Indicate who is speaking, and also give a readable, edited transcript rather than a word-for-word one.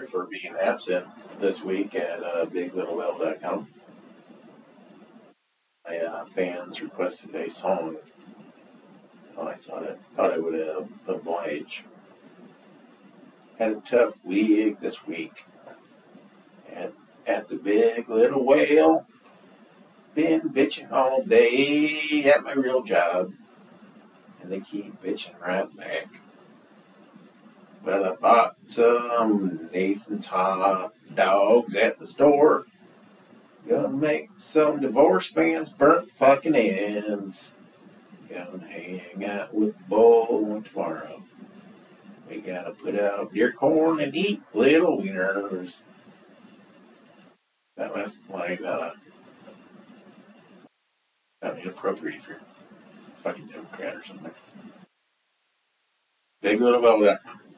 Speaker 1: for being absent this week at BigLittleL.com. My fans requested a song. So I thought I would oblige. Had a tough week this week. At the Big Little Whale. Been bitching all day at my real job. And they keep bitching right back. But I bought some Nathan's hot dogs at the store. Gonna make some divorce fans burnt fucking ends. Gonna hang out with the bull tomorrow. We gotta put out deer corn and eat little wieners. That was like, inappropriate if you're a fucking Democrat or something. Big Little Bell.com.